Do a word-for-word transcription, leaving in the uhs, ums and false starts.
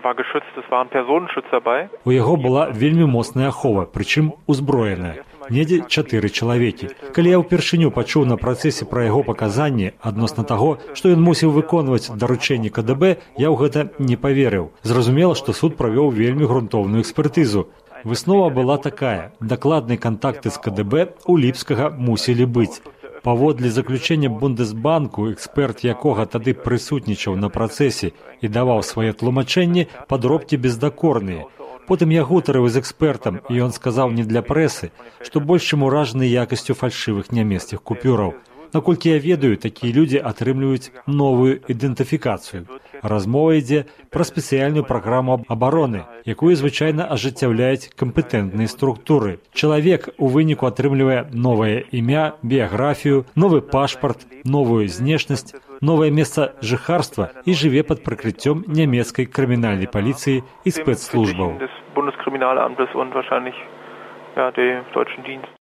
У яго была вельмі моцная ахова, прычым узброеная. Недзе чатыры чалавекі. Калі я ўпершыню пачуў на працэсе пра яго паказанні адносна таго, што ён мусіў выконваць даручэнні ка дэ бэ, я ў гэта не паверыў. Зразумела, што суд правёў вельмі грунтоўную экспертызу. Выснова была такая: дакладныя кантакты з ка дэ бэ у Ліпскага мусілі быць. Паводле заключэння Бундесбанку, эксперт якога тады прысутнічаў на працэсе і даваў свае тлумачэнні, падробкі бездакорныя. Потым я гутарыў з экспертам, і ён сказаў не для прэсы, што больш чым уражаны якасцю фальшывых нямецкіх купюраў. Наколькі я ведаю, такія людзі атрымліваюць новую ідэнтыфікацыю. Размова ідзе пра спецыяльную праграму абароны, якую звычайна ажыццяўляюць кампетэнтныя структуры. Чалавек у выніку атрымлівае новае імя, біяграфію, новы пашпарт, новую знешнасць, новае месца жыхарства і жыве пад прыкрыццём нямецкай крымінальнай паліцыі і спецслужбаў.